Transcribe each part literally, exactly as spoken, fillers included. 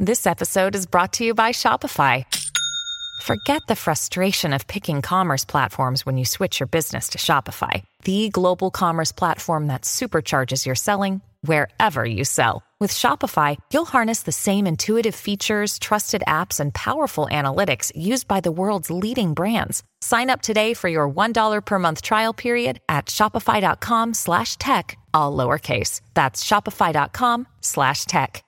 This episode is brought to you by Shopify. Forget the frustration of picking commerce platforms when you switch your business to Shopify, the global commerce platform that supercharges your selling wherever you sell. With Shopify, you'll harness the same intuitive features, trusted apps, and powerful analytics used by the world's leading brands. Sign up today for your one dollar per month trial period at shopify.com slash tech, all lowercase. That's shopify.com slash tech.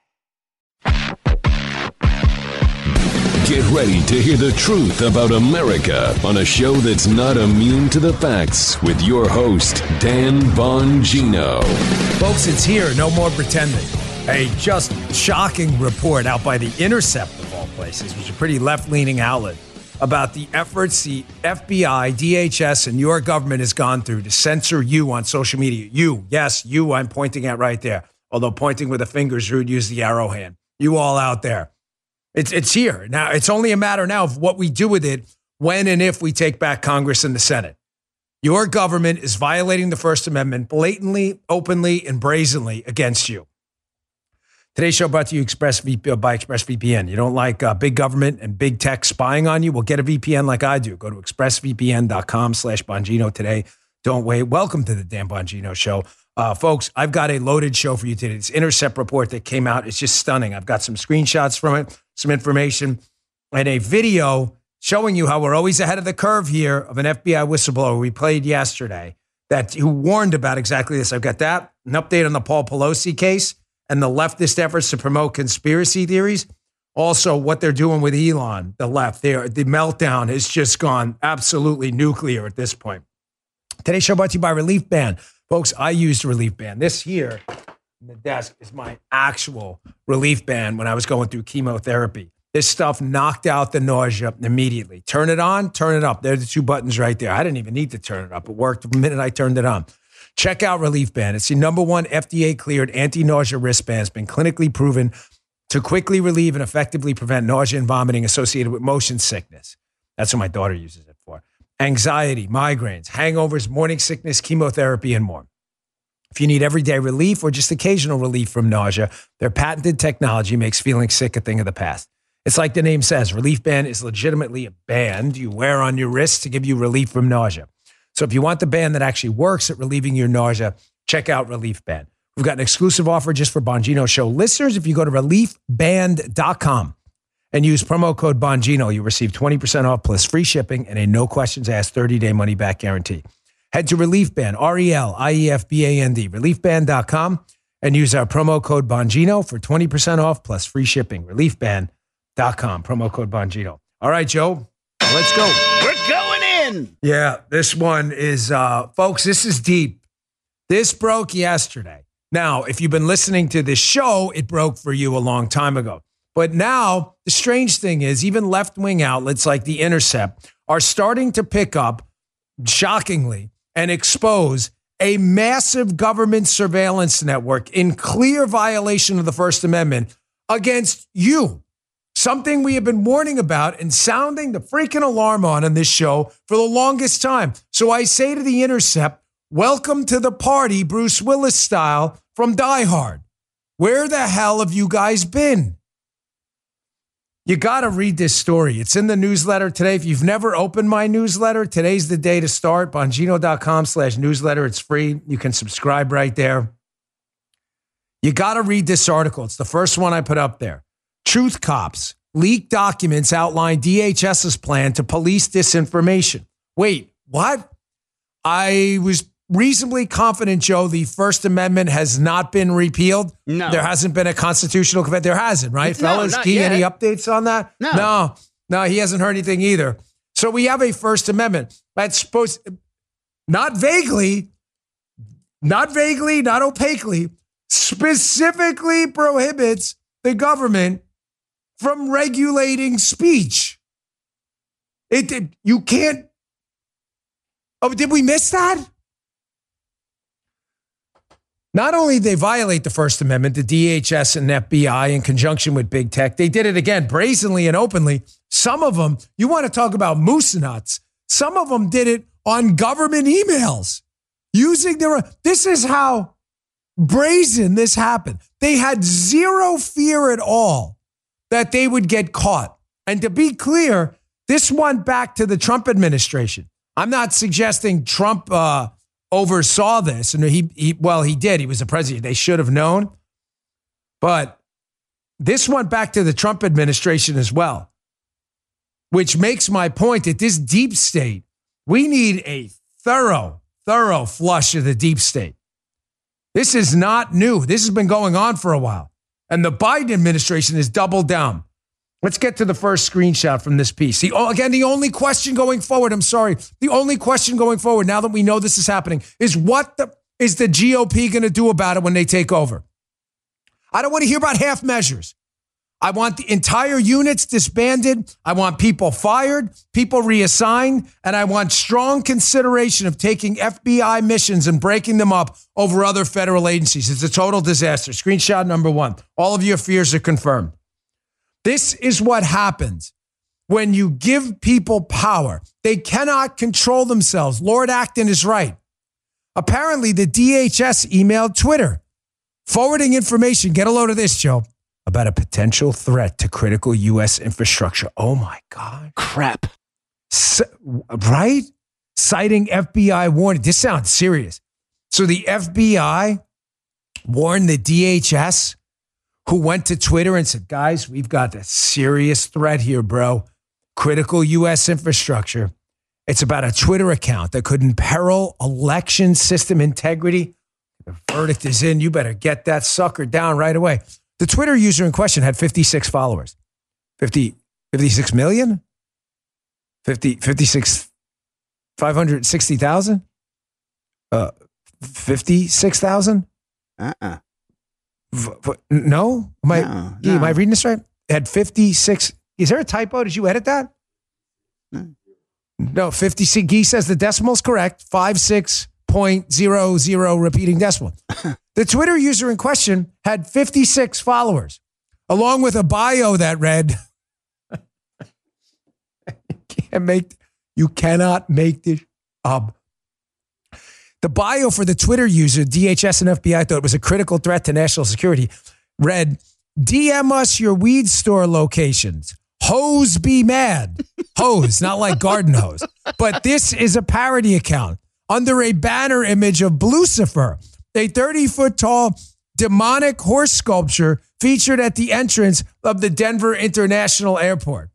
Get ready to hear the truth about America on a show that's not immune to the facts with your host, Dan Bongino. Folks, it's here. No more pretending. A just shocking report out by The Intercept, of all places, which is a pretty left-leaning outlet, about the efforts the F B I, D H S, and your government has gone through to censor you on social media. You, yes, you I'm pointing at right there. Although pointing with a finger is rude, use the arrow hand. You all out there. It's it's here. Now, it's only a matter now of what we do with it when and if we take back Congress and the Senate. Your government is violating the First Amendment blatantly, openly, and brazenly against you. Today's show brought to you Express V P, by ExpressVPN. You don't like uh, big government and big tech spying on you? Well, get a V P N like I do. Go to expressvpn.com slash Bongino today. Don't wait. Welcome to the Dan Bongino Show. Uh, folks, I've got a loaded show for you today. This Intercept report that came out is just stunning. I've got some screenshots from it, some information, and a video showing you how we're always ahead of the curve here of an F B I whistleblower we played yesterday that who warned about exactly this. I've got that, an update on the Paul Pelosi case and the leftist efforts to promote conspiracy theories. Also, what they're doing with Elon, the left. There, the meltdown has just gone absolutely nuclear at this point. Today's show brought to you by Relief Band. Folks, I used Relief Band. This here on the desk is my actual Relief Band when I was going through chemotherapy. This stuff knocked out the nausea immediately. Turn it on, turn it up. There's the two buttons right there. I didn't even need to turn it up. It worked the minute I turned it on. Check out Relief Band. It's the number one F D A-cleared anti-nausea wristband. It's been clinically proven to quickly relieve and effectively prevent nausea and vomiting associated with motion sickness. That's what my daughter uses it for. Anxiety, migraines, hangovers, morning sickness, chemotherapy, and more. If you need everyday relief or just occasional relief from nausea, their patented technology makes feeling sick a thing of the past. It's like the name says, Relief Band is legitimately a band you wear on your wrist to give you relief from nausea. So if you want the band that actually works at relieving your nausea, check out Relief Band. We've got an exclusive offer just for Bongino Show listeners. If you go to relief band dot com and use promo code Bongino, you'll receive twenty percent off plus free shipping and a no questions asked thirty-day money-back guarantee. Head to Relief Band, R E L I E F B A N D, relief band dot com, and use our promo code Bongino for twenty percent off plus free shipping. relief band dot com, promo code Bongino. All right, Joe, let's go. We're going in. Yeah, this one is, uh, folks, this is deep. This broke yesterday. Now, if you've been listening to this show, it broke for you a long time ago. But now, the strange thing is, even left-wing outlets like The Intercept are starting to pick up, shockingly, and expose a massive government surveillance network in clear violation of the First Amendment against you. Something we have been warning about and sounding the freaking alarm on in this show for the longest time. So I say to The Intercept, welcome to the party, Bruce Willis style, from Die Hard. Where the hell have you guys been? You got to read this story. It's in the newsletter today. If you've never opened my newsletter, today's the day to start. Bongino.com slash newsletter. It's free. You can subscribe right there. You got to read this article. It's the first one I put up there. Truth Cops. Leaked documents outline DHS's plan to police disinformation. Wait, what? I was reasonably confident, Joe, the First Amendment has not been repealed. No. There hasn't been a constitutional convention. There hasn't, right? No, Fellas, not Key, yet. any updates on that? No. No, no, he hasn't heard anything either. So we have a First Amendment that's supposed, not vaguely, not vaguely, not opaquely, specifically prohibits the government from regulating speech. It, it you can't. Oh, did we miss that? Not only did they violate the First Amendment, the D H S and F B I in conjunction with big tech, they did it again brazenly and openly. Some of them, you want to talk about moose nuts. Some of them did it on government emails using their. This is how brazen this happened. They had zero fear at all that they would get caught. And to be clear, this went back to the Trump administration. I'm not suggesting Trump uh, oversaw this. And he, he, well, he did. He was the president. They should have known. But this went back to the Trump administration as well, which makes my point that this deep state, we need a thorough, thorough flush of the deep state. This is not new. This has been going on for a while. And the Biden administration has doubled down. Let's get to the first screenshot from this piece. The, again, the only question going forward, I'm sorry, the only question going forward, now that we know this is happening, is what the, is the G O P going to do about it when they take over? I don't want to hear about half measures. I want the entire units disbanded. I want people fired, people reassigned, and I want strong consideration of taking F B I missions and breaking them up over other federal agencies. It's a total disaster. Screenshot number one. All of your fears are confirmed. This is what happens when you give people power. They cannot control themselves. Lord Acton is right. Apparently, the D H S emailed Twitter, forwarding information, get a load of this, Joe, about a potential threat to critical U S infrastructure. Oh, my God. Crap. So, right? Citing F B I warning. This sounds serious. So the F B I warned the D H S, who went to Twitter and said, guys, we've got a serious threat here, bro. Critical U S infrastructure. It's about a Twitter account that could imperil election system integrity. The verdict is in. You better get that sucker down right away. The Twitter user in question had fifty-six followers. fifty, fifty-six million? fifty, fifty-six, five hundred sixty thousand? Uh, fifty-six thousand? Uh-uh. No? Am I, no, no. Am I reading this right? It had fifty-six. Is there a typo? Did you edit that? No. No, fifty-six. Guy says the decimal is correct. five six point zero zero repeating decimal. The Twitter user in question had fifty-six followers, along with a bio that read, you can't make, you cannot make this up. The bio for the Twitter user, D H S and F B I thought it was a critical threat to national security, read, D M us your weed store locations. Hose be mad. Hose, not like garden hose. But this is a parody account under a banner image of Lucifer, a thirty-foot tall demonic horse sculpture featured at the entrance of the Denver International Airport.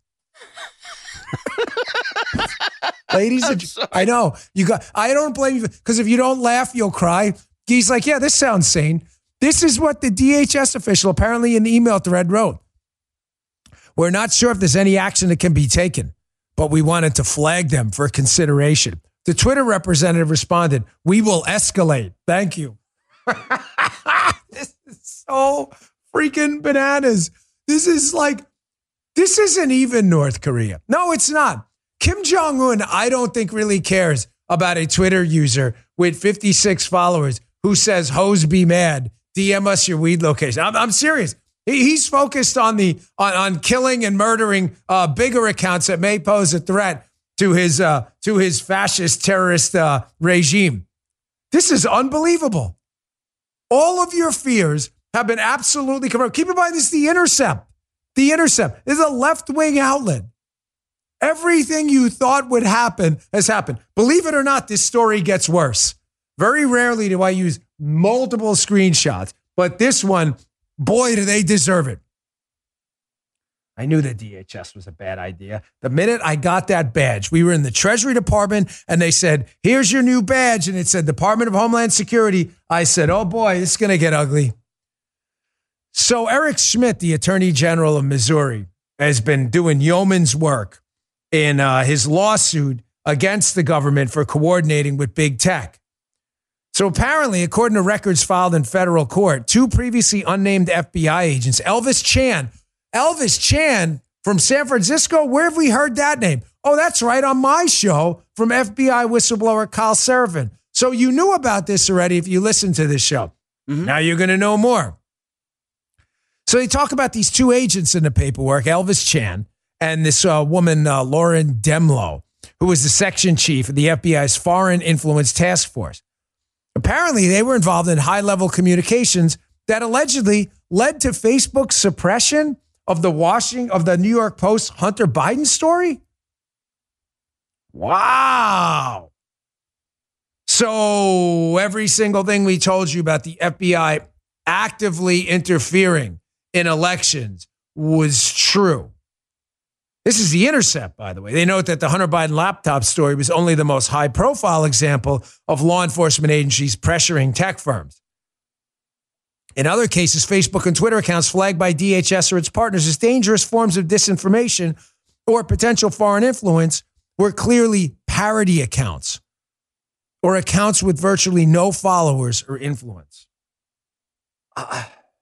Ladies and gentlemen, I know you got, I don't blame you because if you don't laugh, you'll cry. He's like, yeah, this sounds sane. This is what the D H S official apparently in the email thread wrote. We're not sure if there's any action that can be taken, but we wanted to flag them for consideration. The Twitter representative responded, we will escalate. Thank you. This is so freaking bananas. This is like, this isn't even North Korea. No, it's not. Kim Jong-un, I don't think really cares about a Twitter user with fifty-six followers who says, hose be mad, D M us your weed location. I'm, I'm serious. He, he's focused on the on, on killing and murdering uh, bigger accounts that may pose a threat to his uh, to his fascist terrorist uh, regime. This is unbelievable. All of your fears have been absolutely confirmed. Keep in mind, this is The Intercept. The Intercept is a left-wing outlet. Everything you thought would happen has happened. Believe it or not, this story gets worse. Very rarely do I use multiple screenshots, but this one, boy, do they deserve it. I knew the D H S was a bad idea. The minute I got that badge, we were in the Treasury Department and they said, here's your new badge. And it said Department of Homeland Security. I said, oh boy, this is going to get ugly. So Eric Schmidt, the Attorney General of Missouri, has been doing yeoman's work in uh, his lawsuit against the government for coordinating with big tech. So apparently, according to records filed in federal court, two previously unnamed F B I agents, Elvis Chan, Elvis Chan from San Francisco, where have we heard that name? Oh, that's right, on my show from F B I whistleblower Kyle Seraphin. So you knew about this already if you listened to this show. Mm-hmm. Now you're going to know more. So they talk about these two agents in the paperwork, Elvis Chan and this uh, woman, uh, Lauren Demlow, who was the section chief of the F B I's Foreign Influence Task Force. Apparently, they were involved in high-level communications that allegedly led to Facebook's suppression of the Washington, of the New York Post Hunter Biden story? Wow. So every single thing we told you about the F B I actively interfering in elections was true. This is The Intercept, by the way. They note that the Hunter Biden laptop story was only the most high-profile example of law enforcement agencies pressuring tech firms. In other cases, Facebook and Twitter accounts flagged by D H S or its partners as dangerous forms of disinformation or potential foreign influence were clearly parody accounts or accounts with virtually no followers or influence. Uh,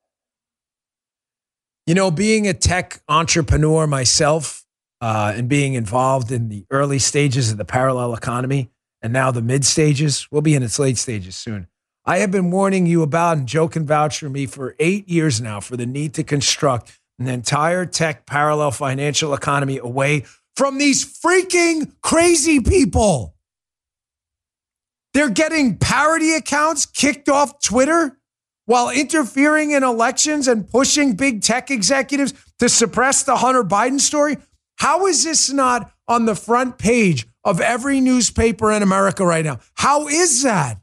you know, being a tech entrepreneur myself, Uh, and being involved in the early stages of the parallel economy and now the mid stages, we'll be in its late stages soon. I have been warning you about, and Joe can vouch for me, for eight years now for the need to construct an entire tech parallel financial economy away from these freaking crazy people. They're getting parody accounts kicked off Twitter while interfering in elections and pushing big tech executives to suppress the Hunter Biden story. How is this not on the front page of every newspaper in America right now? How is that?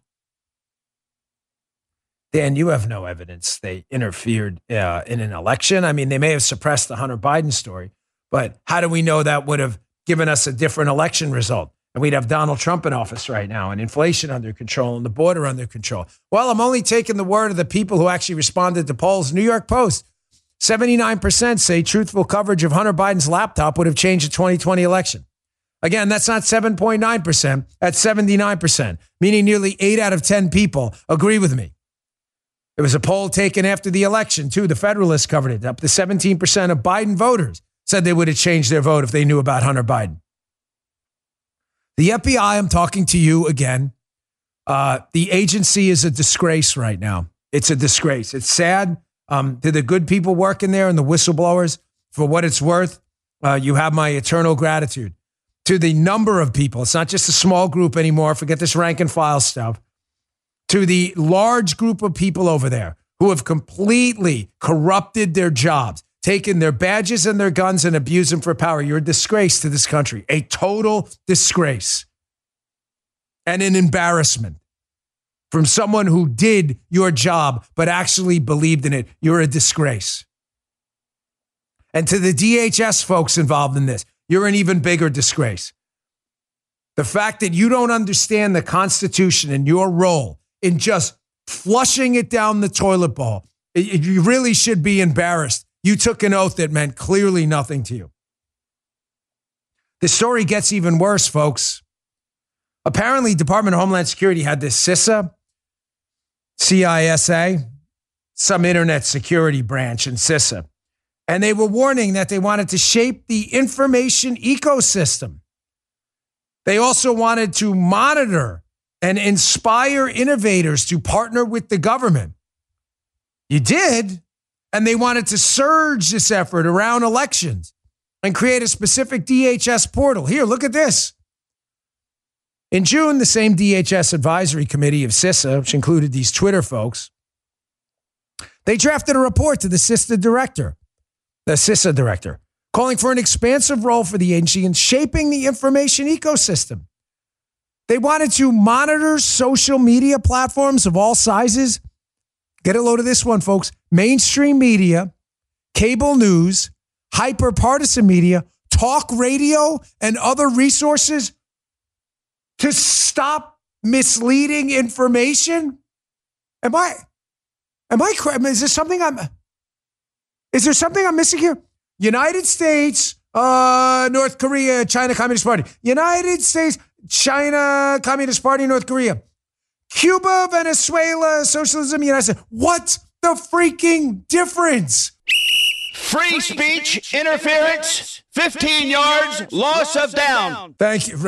Dan, you have no evidence they interfered uh, in an election. I mean, they may have suppressed the Hunter Biden story, but how do we know that would have given us a different election result? And we'd have Donald Trump in office right now and inflation under control and the border under control. Well, I'm only taking the word of the people who actually responded to polls. New York Post. seventy-nine percent say truthful coverage of Hunter Biden's laptop would have changed the twenty twenty election. Again, that's not seven point nine percent. That's seventy-nine percent, meaning nearly eight out of ten people agree with me. It was a poll taken after the election, too. The Federalist covered it. Up to seventeen percent of Biden voters said they would have changed their vote if they knew about Hunter Biden. The F B I, I'm talking to you again. Uh, the agency is a disgrace right now. It's a disgrace. It's sad. Um, to the good people working there and the whistleblowers, for what it's worth, uh, you have my eternal gratitude. To the number of people, it's not just a small group anymore, forget this rank and file stuff. To the large group of people over there who have completely corrupted their jobs, taken their badges and their guns and abused them for power. You're a disgrace to this country, a total disgrace and an embarrassment. From someone who did your job but actually believed in it, you're a disgrace. And to the D H S folks involved in this, you're an even bigger disgrace. The fact that you don't understand the Constitution and your role in just flushing it down the toilet bowl, it, you really should be embarrassed. You took an oath that meant clearly nothing to you. The story gets even worse, folks. Apparently, Department of Homeland Security had this CISA, C I S A, some internet security branch in CISA. And they were warning that they wanted to shape the information ecosystem. They also wanted to monitor and inspire innovators to partner with the government. You did. And they wanted to surge this effort around elections and create a specific D H S portal. Here, look at this. In June, the same D H S advisory committee of CISA, which included these Twitter folks, they drafted a report to the CISA director, the CISA director, calling for an expansive role for the agency in shaping the information ecosystem. They wanted to monitor social media platforms of all sizes. Get a load of this one, folks. Mainstream media, cable news, hyper-partisan media, talk radio, and other resources to stop misleading information? Am I, am I, is there something I'm, is there something I'm missing here? United States, uh, North Korea, China Communist Party. United States, China Communist Party, North Korea. Cuba, Venezuela, socialism, United States. What's the freaking difference? Free speech, interference, fifteen yards, loss of down. Thank you.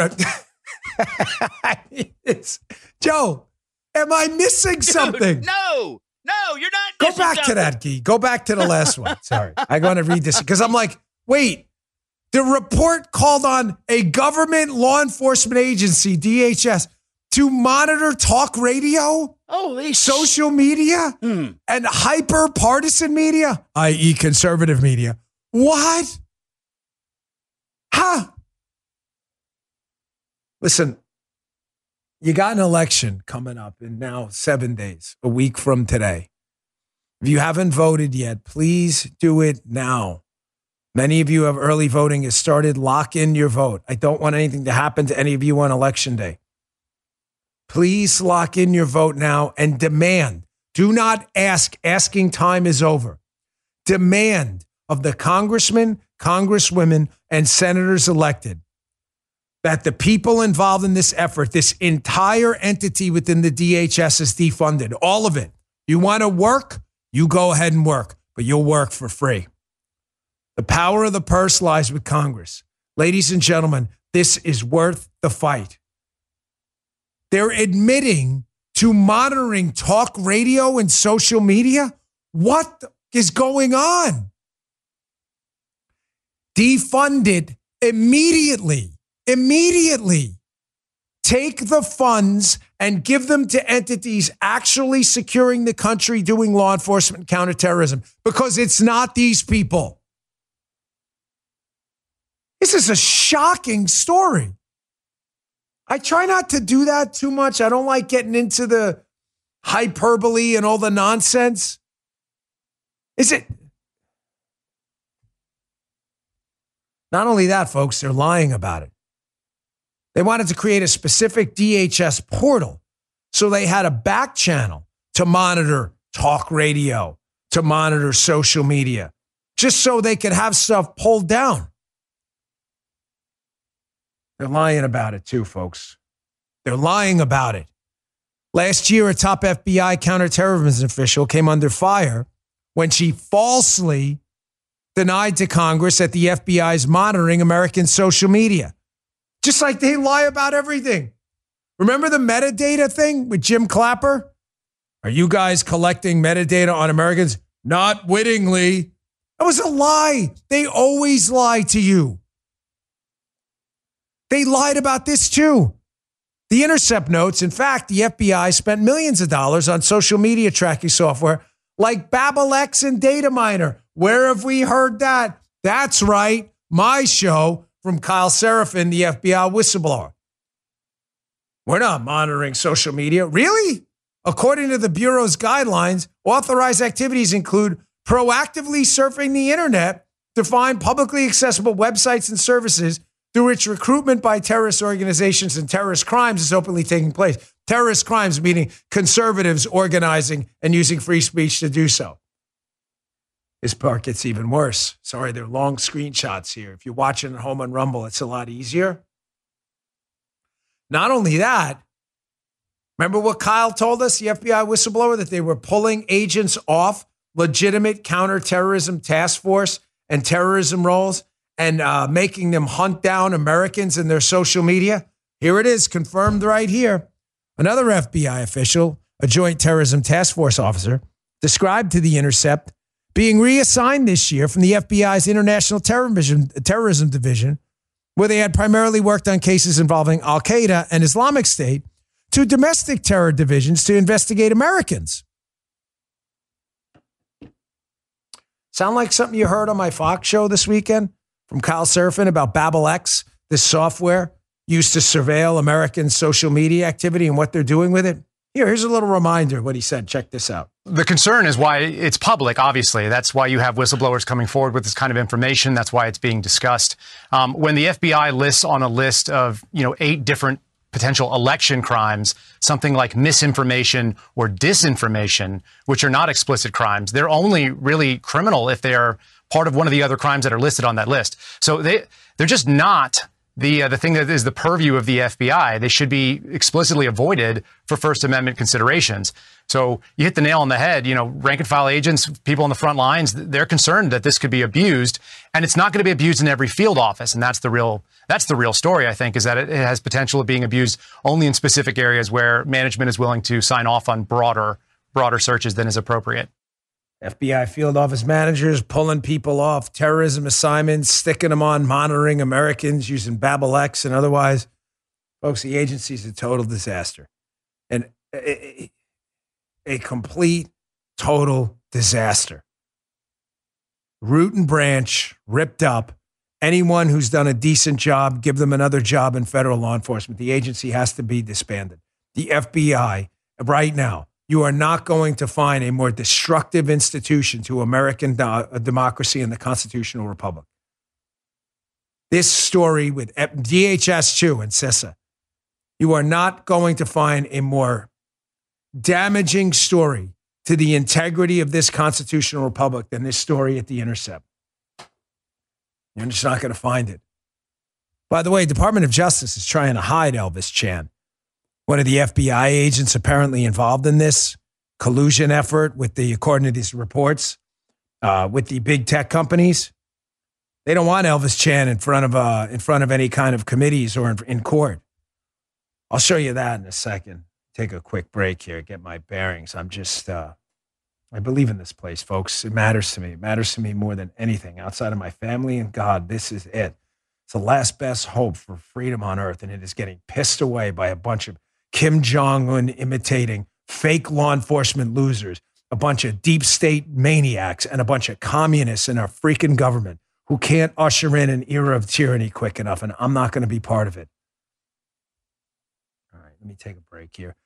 Joe, am I missing something? Dude, no, no, you're not Go missing back something. to that, Guy. Go back to the last one. Sorry. I want to read this because I'm like, wait, the report called on a government law enforcement agency, D H S, to monitor talk radio, Holy social media, Hmm. and hyper-partisan media, that is conservative media. What? Huh? Listen, you got an election coming up in now seven days, a week from today. If you haven't voted yet, please do it now. Many of you have early voting has started. Lock in your vote. I don't want anything to happen to any of you on election day. Please lock in your vote now and demand. Do not ask. Asking time is over. Demand of the congressmen, congresswomen, and senators elected that the people involved in this effort, this entire entity within the D H S is defunded. All of it. You want to work? You go ahead and work, but you'll work for free. The power of the purse lies with Congress. Ladies and gentlemen, this is worth the fight. They're admitting to monitoring talk radio and social media. What is going on? Defund it immediately. Immediately. Take the funds and give them to entities actually securing the country, doing law enforcement, counterterrorism, because it's not these people. This is a shocking story. I try not to do that too much. I don't like getting into the hyperbole and all the nonsense. Is it? Not only that, folks, they're lying about it. They wanted to create a specific D H S portal. So they had a back channel to monitor talk radio, to monitor social media, just so they could have stuff pulled down. They're lying about it too, folks. They're lying about it. Last year, a top F B I counterterrorism official came under fire when she falsely denied to Congress that the F B I is monitoring American social media. Just like they lie about everything. Remember the metadata thing with Jim Clapper? Are you guys collecting metadata on Americans? Not wittingly. That was a lie. They always lie to you. They lied about this too. The Intercept notes, in fact, the F B I spent millions of dollars on social media tracking software like BabelX and DataMiner. Where have we heard that? That's right. My show from Kyle Seraphin, the F B I whistleblower. We're not monitoring social media. Really? According to the Bureau's guidelines, authorized activities include proactively surfing the internet to find publicly accessible websites and services through which recruitment by terrorist organizations and terrorist crimes is openly taking place. Terrorist crimes meaning conservatives organizing and using free speech to do so. This part gets even worse. Sorry, they're long screenshots here. If you're watching at home on Rumble, it's a lot easier. Not only that, remember what Kyle told us, the F B I whistleblower, that they were pulling agents off legitimate counterterrorism task force and terrorism roles and uh, making them hunt down Americans in their social media? Here it is, confirmed right here. Another F B I official, a Joint Terrorism Task Force officer, described to The Intercept being reassigned this year from the F B I's International Terrorism, Terrorism Division, where they had primarily worked on cases involving Al-Qaeda and Islamic State, to domestic terror divisions to investigate Americans. Sound like something you heard on my Fox show this weekend from Kyle Seraphin about BabelX, this software used to surveil American social media activity and what they're doing with it? Here, here's a little reminder of what he said. Check this out. The concern is why it's public, obviously. That's why you have whistleblowers coming forward with this kind of information. That's why it's being discussed. Um, when the F B I lists on a list of, you know, eight different potential election crimes, something like misinformation or disinformation, which are not explicit crimes, they're only really criminal if they are part of one of the other crimes that are listed on that list. So they, they're just not the uh, the thing that is the purview of the F B I. They should be explicitly avoided for First Amendment considerations. So you hit the nail on the head. You know, rank and file agents, people on the front lines, they're concerned that this could be abused, and it's not going to be abused in every field office. And that's the real that's the real story, I think, is that it, it has potential of being abused only in specific areas where management is willing to sign off on broader broader searches than is appropriate. F B I field office managers pulling people off terrorism assignments, sticking them on monitoring Americans using BabelX and otherwise. Folks, the agency is a total disaster. And a, a complete, total disaster. root and branch, ripped up. Anyone who's done a decent job, give them another job in federal law enforcement. The agency has to be disbanded. The F B I, right now, you are not going to find a more destructive institution to American do- democracy and the constitutional republic. This story with D H S two and CISA, you are not going to find a more damaging story to the integrity of this constitutional republic than this story at The Intercept. You're just not going to find it. By the way, Department of Justice is trying to hide Elvis Chan, one of the F B I agents apparently involved in this collusion effort with the, according to these reports, uh, with the big tech companies. They don't want Elvis Chan in front of uh, in front of any kind of committees or in, in court. I'll show you that in a second. Take a quick break here, get my bearings. I'm just, uh, I believe in this place, folks. It matters to me. It matters to me more than anything. Outside of my family and God, this is it. It's the last best hope for freedom on earth, and it is getting pissed away by a bunch of Kim Jong-un imitating fake law enforcement losers, a bunch of deep state maniacs, and a bunch of communists in our freaking government who can't usher in an era of tyranny quick enough, and I'm not going to be part of it. All right, let me take a break here.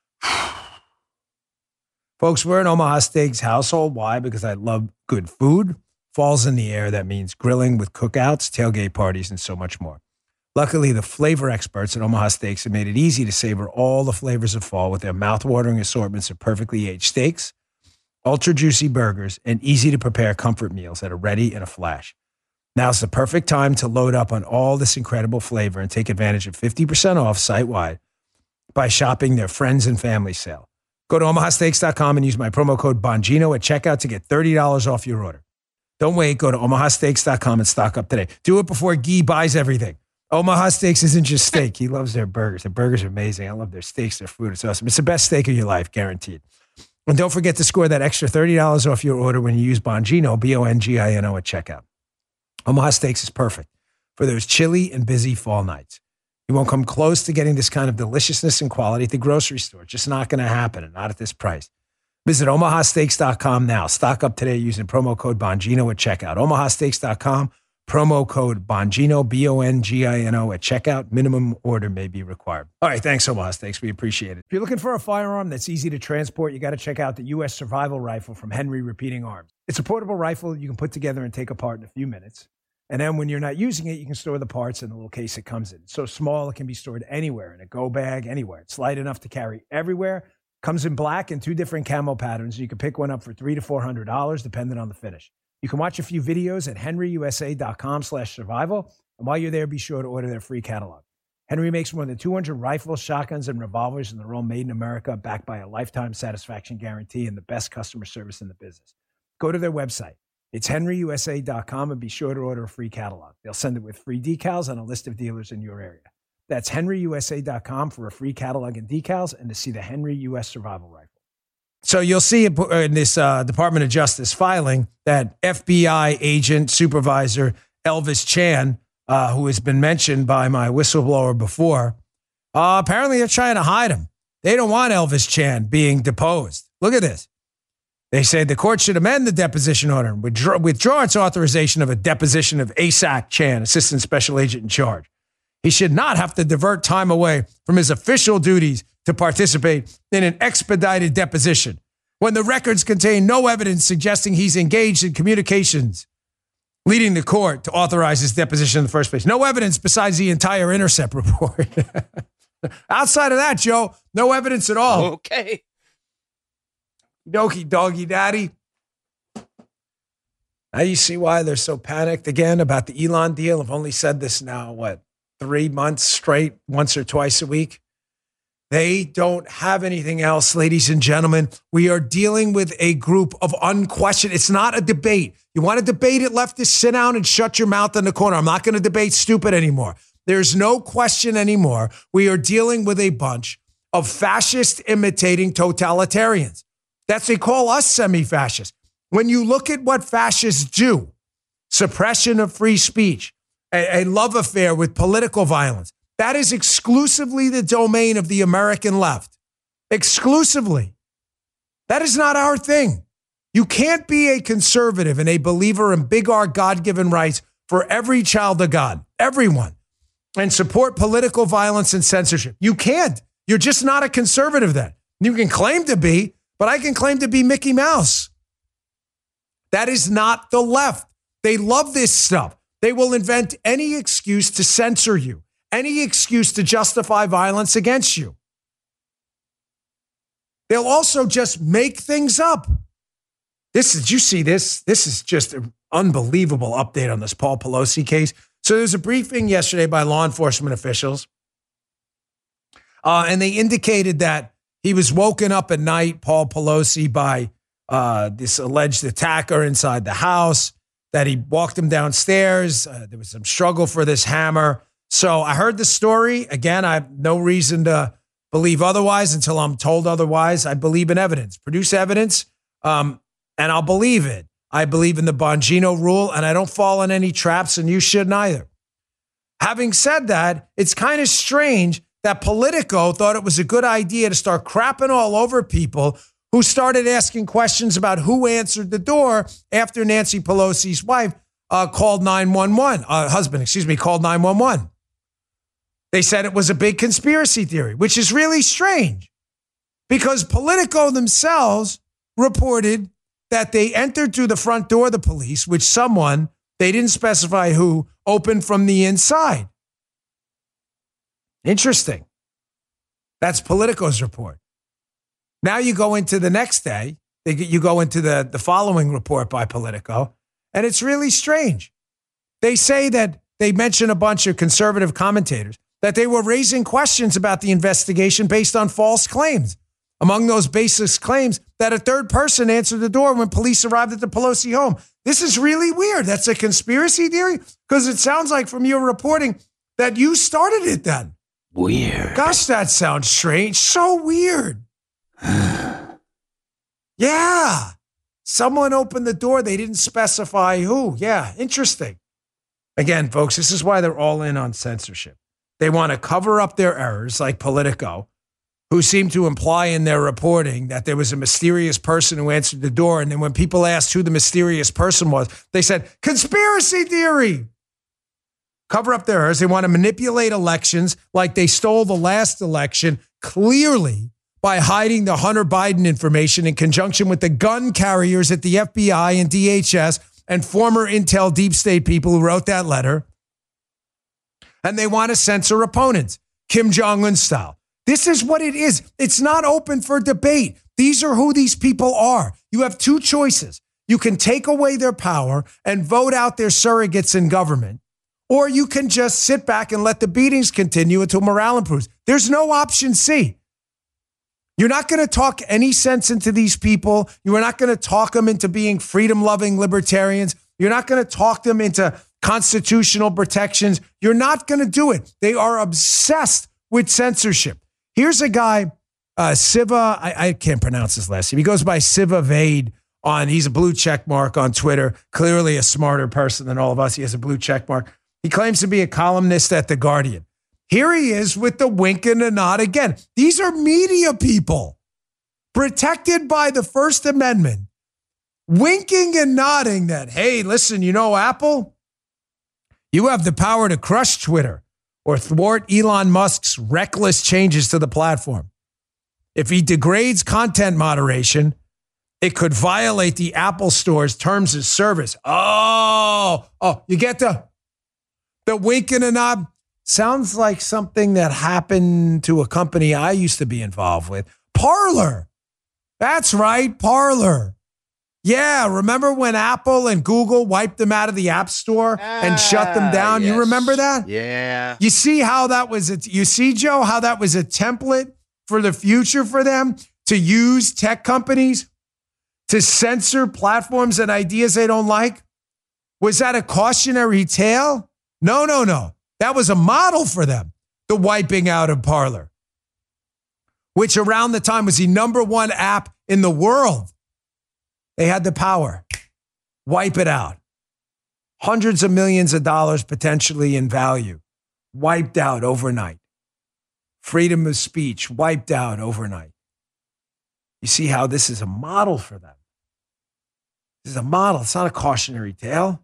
Folks, we're an Omaha Steaks household. Why? Because I love good food. Fall's in the air. That means grilling with cookouts, tailgate parties, and so much more. Luckily, the flavor experts at Omaha Steaks have made it easy to savor all the flavors of fall with their mouth-watering assortments of perfectly aged steaks, ultra-juicy burgers, and easy-to-prepare comfort meals that are ready in a flash. Now's the perfect time to load up on all this incredible flavor and take advantage of fifty percent off site-wide by shopping their friends and family sale. Go to omaha steaks dot com and use my promo code Bongino at checkout to get thirty dollars off your order. Don't wait. Go to omaha steaks dot com and stock up today. Do it before Guy buys everything. Omaha Steaks isn't just steak. He loves their burgers. Their burgers are amazing. I love their steaks. Their food is awesome. It's the best steak of your life, guaranteed. And don't forget to score that extra thirty dollars off your order when you use Bongino, B O N G I N O, at checkout. Omaha Steaks is perfect for those chilly and busy fall nights. You won't come close to getting this kind of deliciousness and quality at the grocery store. It's just not going to happen, and not at this price. Visit omaha steaks dot com now. Stock up today using promo code Bongino at checkout. omaha steaks dot com, promo code Bongino, B O N G I N O, at checkout. Minimum order may be required. All right, thanks, Omaha Steaks. We appreciate it. If you're looking for a firearm that's easy to transport, you got to check out the U S Survival Rifle from Henry Repeating Arms. It's a portable rifle you can put together and take apart in a few minutes. And then when you're not using it, you can store the parts in the little case it comes in. It's so small, it can be stored anywhere, in a go bag, anywhere. It's light enough to carry everywhere. Comes in black and two different camo patterns. You can pick one up for three to four hundred dollars, depending on the finish. You can watch a few videos at henry u s a dot com slash survival. And while you're there, be sure to order their free catalog. Henry makes more than two hundred rifles, shotguns, and revolvers, and they're all made in America, backed by a lifetime satisfaction guarantee and the best customer service in the business. Go to their website. It's henry u s a dot com, and be sure to order a free catalog. They'll send it with free decals and a list of dealers in your area. That's henry u s a dot com for a free catalog and decals, and to see the Henry U S Survival Rifle. So you'll see in this uh, Department of Justice filing that F B I agent supervisor Elvis Chan, uh, who has been mentioned by my whistleblower before, uh, apparently they're trying to hide him. They don't want Elvis Chan being deposed. Look at this. They say the court should amend the deposition order and withdraw, withdraw its authorization of a deposition of A S A C Chan, Assistant Special Agent in charge. He should not have to divert time away from his official duties to participate in an expedited deposition when the records contain no evidence suggesting he's engaged in communications leading the court to authorize his deposition in the first place. No evidence besides the entire Intercept report. Outside of that, Joe, no evidence at all. Okay. Dokie, doggy daddy. Now you see why they're so panicked again about the Elon deal. I've only said this now, what, three months straight, once or twice a week. They don't have anything else, ladies and gentlemen. We are dealing with a group of unquestioned. It's not a debate. You want to debate it, leftists, sit down and shut your mouth in the corner. I'm not going to debate stupid anymore. There's no question anymore. We are dealing with a bunch of fascist imitating totalitarians. That's, they call us semi-fascist. When you look at what fascists do, suppression of free speech, a, a love affair with political violence, that is exclusively the domain of the American left. Exclusively. That is not our thing. You can't be a conservative and a believer in big R God-given rights for every child of God, everyone, and support political violence and censorship. You can't. You're just not a conservative then. You can claim to be, but I can claim to be Mickey Mouse. That is not the left. They love this stuff. They will invent any excuse to censor you, any excuse to justify violence against you. They'll also just make things up. This is, did you see this? This is just an unbelievable update on this Paul Pelosi case. So there was a briefing yesterday by law enforcement officials, uh, and they indicated that he was woken up at night, Paul Pelosi, by uh, this alleged attacker inside the house, that he walked him downstairs. Uh, there was some struggle for this hammer. So I heard the story. Again, I have no reason to believe otherwise until I'm told otherwise. I believe in evidence. Produce evidence, um, and I'll believe it. I believe in the Bongino rule, and I don't fall in any traps, and you shouldn't either. Having said that, it's kind of strange that Politico thought it was a good idea to start crapping all over people who started asking questions about who answered the door after Nancy Pelosi's wife uh, called nine one one, uh, husband, excuse me, called nine one one. They said it was a big conspiracy theory, which is really strange because Politico themselves reported that they entered through the front door of the police, which someone, they didn't specify who, opened from the inside. Interesting. That's Politico's report. Now you go into the next day, you go into the, the following report by Politico, and it's really strange. They say that they mention a bunch of conservative commentators, that they were raising questions about the investigation based on false claims. Among those baseless claims, that a third person answered the door when police arrived at the Pelosi home. This is really weird. That's a conspiracy theory? Because it sounds like from your reporting that you started it then. Weird. Gosh, that sounds strange. So weird. Yeah. Someone opened the door. They didn't specify who. Yeah, interesting. Again, folks, this is why they're all in on censorship. They want to cover up their errors, like Politico, who seem to imply in their reporting that there was a mysterious person who answered the door. And then when people asked who the mysterious person was, they said, conspiracy theory. Cover up their errors. They want to manipulate elections like they stole the last election, clearly by hiding the Hunter Biden information in conjunction with the gun carriers at the F B I and D H S and former Intel deep state people who wrote that letter. And they want to censor opponents, Kim Jong-un style. This is what it is. It's not open for debate. These are who these people are. You have two choices. You can take away their power and vote out their surrogates in government, or you can just sit back and let the beatings continue until morale improves. There's no option C. You're not going to talk any sense into these people. You are not going to talk them into being freedom-loving libertarians. You're not going to talk them into constitutional protections. You're not going to do it. They are obsessed with censorship. Here's a guy, uh, Siva, I, I can't pronounce his last name. He goes by Siva Vade on, he's a blue check mark on Twitter, clearly a smarter person than all of us. He has a blue check mark. He claims to be a columnist at The Guardian. Here he is with the wink and the nod again. These are media people protected by the First Amendment, winking and nodding that, hey, listen, you know, Apple, you have the power to crush Twitter or thwart Elon Musk's reckless changes to the platform. If he degrades content moderation, it could violate the Apple Store's terms of service. Oh, oh, you get the, the wink and a nod? Sounds like something that happened to a company I used to be involved with. Parler. That's right, Parler. Yeah, remember when Apple and Google wiped them out of the App Store and ah, shut them down? Yes. You remember that? Yeah. You see how that was, a, you see, Joe, how that was a template for the future for them to use tech companies to censor platforms and ideas they don't like? Was that a cautionary tale? No, no, no. That was a model for them, the wiping out of Parler, which around the time was the number one app in the world. They had the power. Wipe it out. Hundreds of millions of dollars potentially in value. Wiped out overnight. Freedom of speech wiped out overnight. You see how this is a model for them. This is a model. It's not a cautionary tale.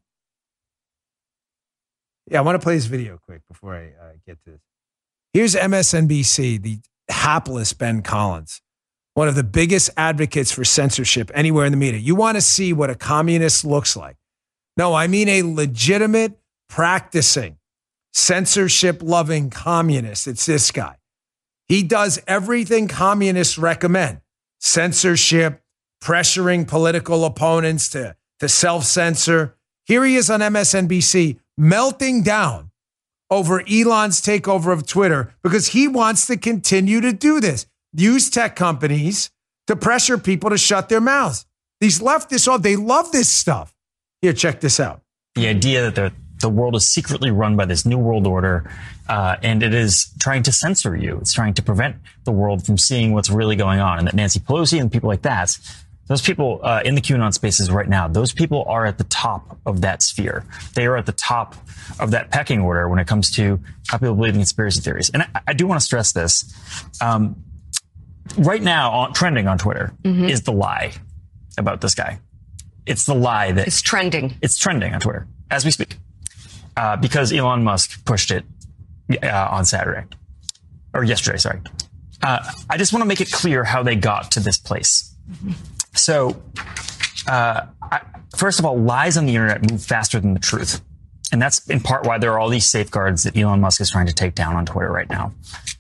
Yeah, I want to play this video quick before I uh, get to this. Here's M S N B C, the hapless Ben Collins, one of the biggest advocates for censorship anywhere in the media. You want to see what a communist looks like. No, I mean a legitimate, practicing, censorship-loving communist. It's this guy. He does everything communists recommend. Censorship, pressuring political opponents to, to self-censor. Here he is on M S N B C melting down over Elon's takeover of Twitter because he wants to continue to do this. Use tech companies to pressure people to shut their mouths. These leftists, oh, they love this stuff. Here, check this out. The idea that the world is secretly run by this new world order, uh, and it is trying to censor you. It's trying to prevent the world from seeing what's really going on. And that Nancy Pelosi and people like that, those people uh, in the QAnon spaces right now, those people are at the top of that sphere. They are at the top of that pecking order when it comes to how people believe in conspiracy theories. And I, I do want to stress this. Um, right now, on, trending on Twitter mm-hmm. is the lie about this guy. It's the lie that... It's trending. It's trending on Twitter as we speak. Uh, because Elon Musk pushed it uh, on Saturday. Or yesterday, sorry. Uh, I just want to make it clear how they got to this place. Mm-hmm. So, uh, I, first of all, lies on the internet move faster than the truth. And that's in part why there are all these safeguards that Elon Musk is trying to take down on Twitter right now.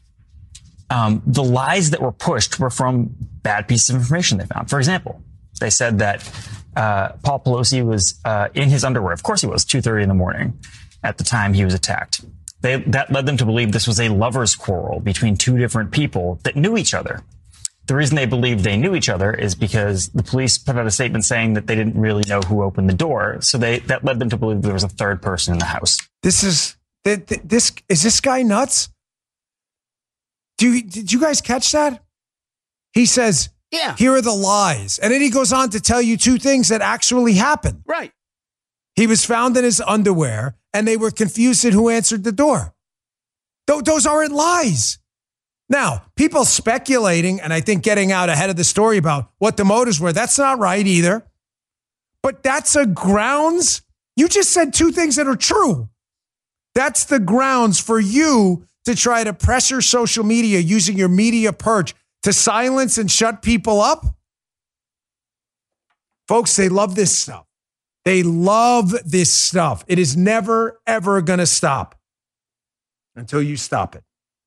Um, the lies that were pushed were from bad pieces of information they found. For example, they said that uh, Paul Pelosi was uh, in his underwear. Of course he was, two thirty in the morning at the time he was attacked. They, that led them to believe this was a lover's quarrel between two different people that knew each other. The reason they believed they knew each other is because the police put out a statement saying that they didn't really know who opened the door. So they that led them to believe there was a third person in the house. This is this is this guy nuts? Do you, did you guys catch that? He says, "Yeah, here are the lies," and then he goes on to tell you two things that actually happened. Right. He was found in his underwear, and they were confused at who answered the door. Th- those aren't lies. Now, people speculating and I think getting out ahead of the story about what the motives were, that's not right either. But that's a grounds. You just said two things that are true. That's the grounds for you to try to pressure social media using your media perch to silence and shut people up. Folks, they love this stuff. They love this stuff. It is never, ever going to stop until you stop it.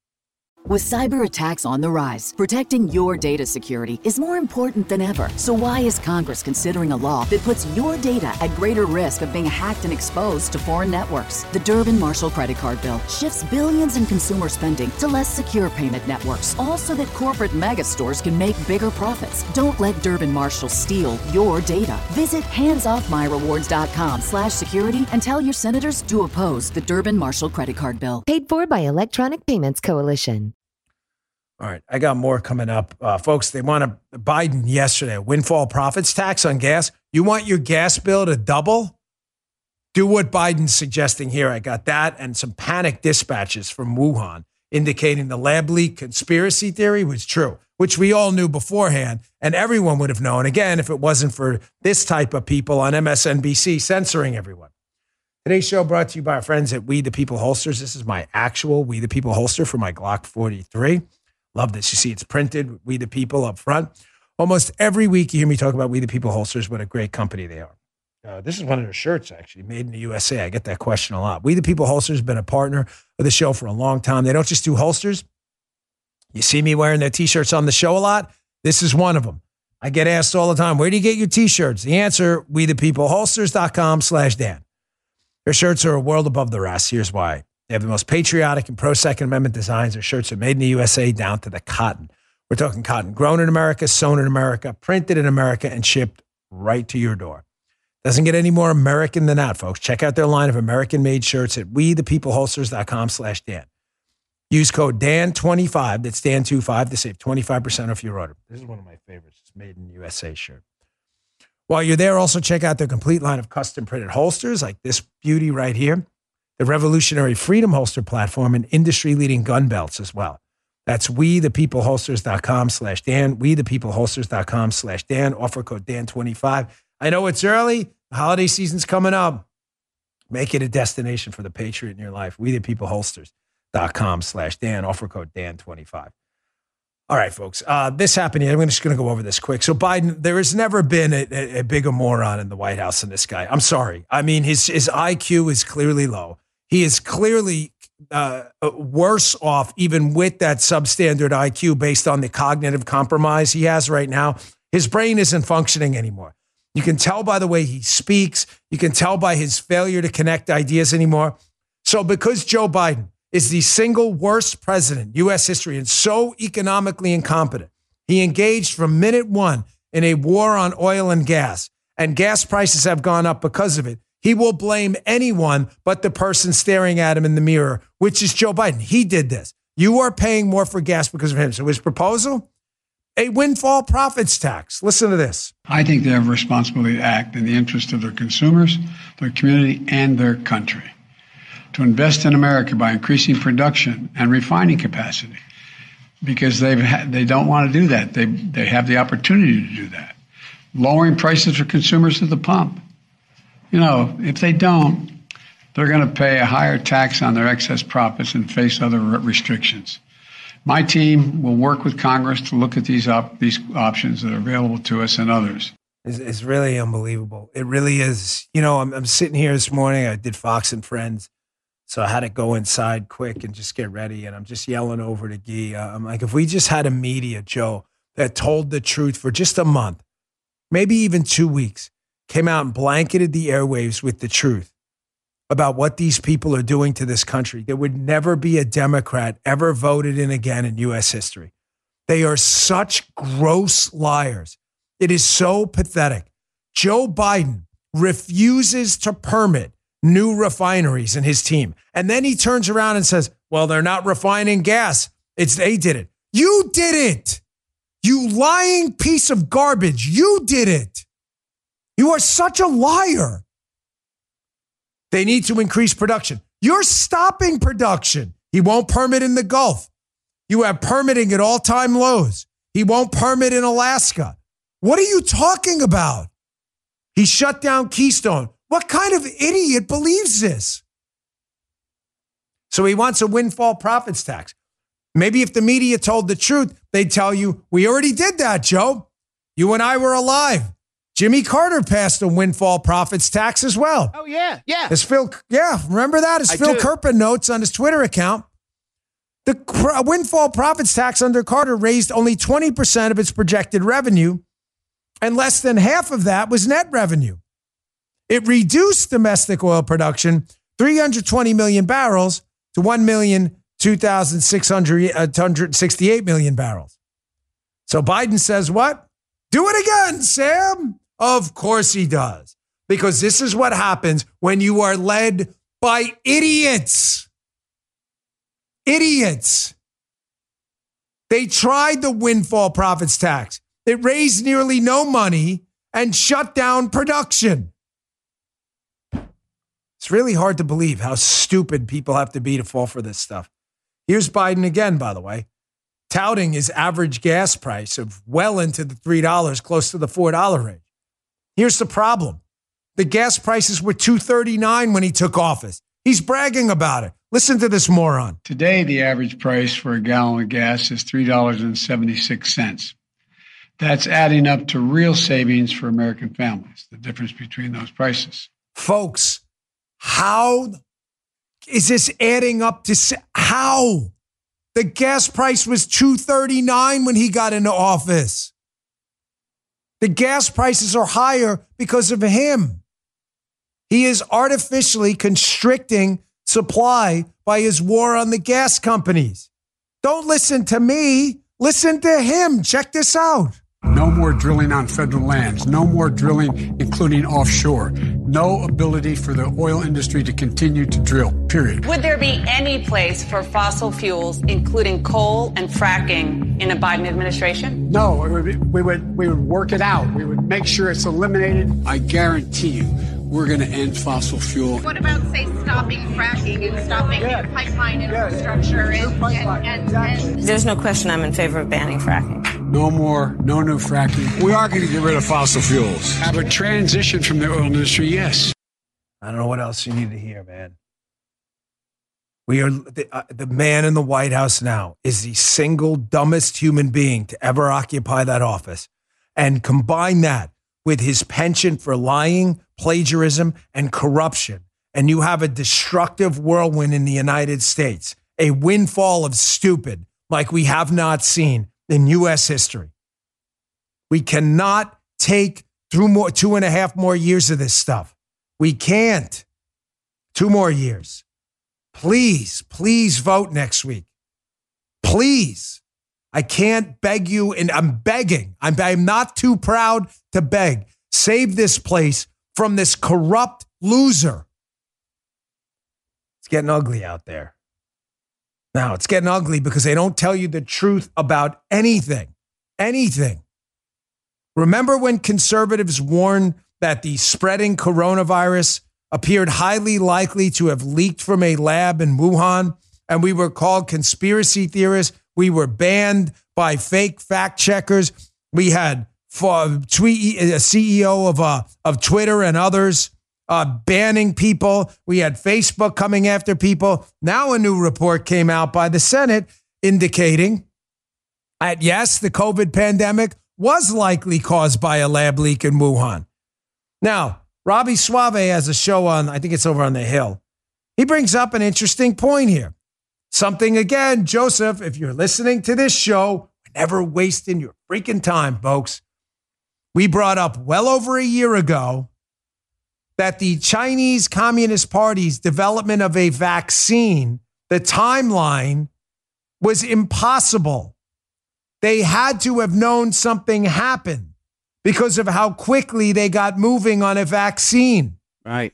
With cyber attacks on the rise, protecting your data security is more important than ever. So why is Congress considering a law that puts your data at greater risk of being hacked and exposed to foreign networks? The Durbin-Marshall credit card bill shifts billions in consumer spending to less secure payment networks, all so that corporate mega stores can make bigger profits. Don't let Durbin-Marshall steal your data. Visit handsoffmyrewards.com slash security and tell your senators to oppose the Durbin-Marshall credit card bill. Paid for by Electronic Payments Coalition. All right, I got more coming up. Uh, folks, they want a Biden yesterday, a windfall profits tax on gas. You want your gas bill to double? Do what Biden's suggesting here. I got that and some panic dispatches from Wuhan indicating the lab leak conspiracy theory was true, which we all knew beforehand, and everyone would have known, again, if it wasn't for this type of people on M S N B C censoring everyone. Today's show brought to you by our friends at We the People Holsters. This is my actual We the People holster for my Glock forty-three. Love this. You see it's printed, We the People up front. Almost every week you hear me talk about We the People holsters, what a great company they are. Uh, this is one of their shirts, actually, made in the U S A. I get that question a lot. We the People holsters have been a partner of the show for a long time. They don't just do holsters. You see me wearing their T-shirts on the show a lot. This is one of them. I get asked all the time, where do you get your T-shirts? The answer, we the people holsters dot com slash Dan. Their shirts are a world above the rest. Here's why. They have the most patriotic and pro-Second Amendment designs. Their shirts are made in the U S A down to the cotton. We're talking cotton grown in America, sewn in America, printed in America, and shipped right to your door. Doesn't get any more American than that, folks. Check out their line of American-made shirts at we the people holsters dot com slash Dan. Use code Dan twenty-five, that's Dan twenty-five, to save twenty-five percent off your order. This is one of my favorites. It's made in the U S A shirt. While you're there, also check out their complete line of custom-printed holsters like this beauty right here. The revolutionary Freedom Holster platform and industry-leading gun belts as well. That's we the people holsters dot com slash Dan, we the people holsters dot com slash Dan, offer code Dan twenty-five. I know it's early. The holiday season's coming up. Make it a destination for the Patriot in your life. We the People Holsters dot com slash Dan. Offer code Dan twenty-five. All right, folks. Uh, this happened here. I'm just going to go over this quick. So Biden, there has never been a, a, a bigger moron in the White House than this guy. I'm sorry. I mean, his his I Q is clearly low. He is clearly uh, worse off even with that substandard I Q based on the cognitive compromise he has right now. His brain isn't functioning anymore. You can tell by the way he speaks. You can tell by his failure to connect ideas anymore. So because Joe Biden is the single worst president in U S history and so economically incompetent, he engaged from minute one in a war on oil and gas, and gas prices have gone up because of it. He will blame anyone but the person staring at him in the mirror, which is Joe Biden. He did this. You are paying more for gas because of him. So his proposal, a windfall profits tax. Listen to this. I think they have a responsibility to act in the interest of their consumers, their community, and their country. To invest in America by increasing production and refining capacity, because they've ha- they don't want to do that. They they have the opportunity to do that. Lowering prices for consumers at the pump. You know, if they don't, they're going to pay a higher tax on their excess profits and face other re- restrictions. My team will work with Congress to look at these op- these options that are available to us and others. It's, it's really unbelievable. It really is. You know, I'm, I'm sitting here this morning. I did Fox and Friends. So I had to go inside quick and just get ready. And I'm just yelling over to Guy. Uh, I'm like, if we just had a media, Joe, that told the truth for just a month, maybe even two weeks, came out and blanketed the airwaves with the truth about what these people are doing to this country, there would never be a Democrat ever voted in again in U S history. They are such gross liars. It is so pathetic. Joe Biden refuses to permit new refineries in his team. And then he turns around and says, well, they're not refining gas. It's they did it. You did it. You lying piece of garbage. You did it. You are such a liar. They need to increase production. You're stopping production. He won't permit in the Gulf. You have permitting at all-time lows. He won't permit in Alaska. What are you talking about? He shut down Keystone. What kind of idiot believes this? So he wants a windfall profits tax. Maybe if the media told the truth, they'd tell you, we already did that, Joe. You and I were alive. Jimmy Carter passed a windfall profits tax as well. Oh, yeah, yeah. As Phil, yeah, remember that? As I Phil do. Kerpen notes on his Twitter account, the cr- windfall profits tax under Carter raised only twenty percent of its projected revenue, and less than half of that was net revenue. It reduced domestic oil production three hundred twenty million barrels to one million two thousand six hundred sixty-eight million barrels. So Biden says what? Do it again, Sam. Of course he does. Because this is what happens when you are led by idiots. Idiots. They tried the windfall profits tax. It raised nearly no money and shut down production. It's really hard to believe how stupid people have to be to fall for this stuff. Here's Biden again, by the way, touting his average gas price of well into the three dollars, close to the four dollars range. Here's the problem. The gas prices were two thirty-nine when he took office. He's bragging about it. Listen to this moron. Today, the average price for a gallon of gas is three dollars and seventy-six cents. That's adding up to real savings for American families, the difference between those prices. Folks, how is this adding up to how? The gas price was two thirty-nine when he got into office. The gas prices are higher because of him. He is artificially constricting supply by his war on the gas companies. Don't listen to me. Listen to him. Check this out. No more drilling on federal lands. No more drilling, including offshore. No ability for the oil industry to continue to drill, period. Would there be any place for fossil fuels, including coal and fracking, in a Biden administration? No, it would be, we would we would work it out. We would make sure it's eliminated. I guarantee you, we're going to end fossil fuel. What about, say, stopping fracking and stopping yeah. pipeline infrastructure? Yeah. And, and, and, and There's no question I'm in favor of banning fracking. No more, no new fracking. We are going to get rid of fossil fuels. Have a transition from the oil industry, yes. I don't know what else you need to hear, man. We are the, uh, the man in the White House now is the single dumbest human being to ever occupy that office. And combine that with his penchant for lying, plagiarism, and corruption. And you have a destructive whirlwind in the United States, a windfall of stupid like we have not seen in U S history. We cannot take through more, two and a half more years of this stuff. We can't. Two more years. Please, please vote next week. Please. I can't beg you, and I'm begging. I'm, I'm not too proud to beg. Save this place from this corrupt loser. It's getting ugly out there. Now, it's getting ugly because they don't tell you the truth about anything. Anything. Remember when conservatives warned that the spreading coronavirus appeared highly likely to have leaked from a lab in Wuhan, and we were called conspiracy theorists? We were banned by fake fact checkers. We had tweet, a C E O of, uh, of Twitter and others uh, banning people. We had Facebook coming after people. Now a new report came out by the Senate indicating that, yes, the COVID pandemic was likely caused by a lab leak in Wuhan. Now, Robbie Suave has a show on, I think it's over on the Hill. He brings up an interesting point here. Something, again, Joseph, if you're listening to this show, we're never wasting your freaking time, folks. We brought up well over a year ago that the Chinese Communist Party's development of a vaccine, the timeline was impossible. They had to have known something happened because of how quickly they got moving on a vaccine. Right.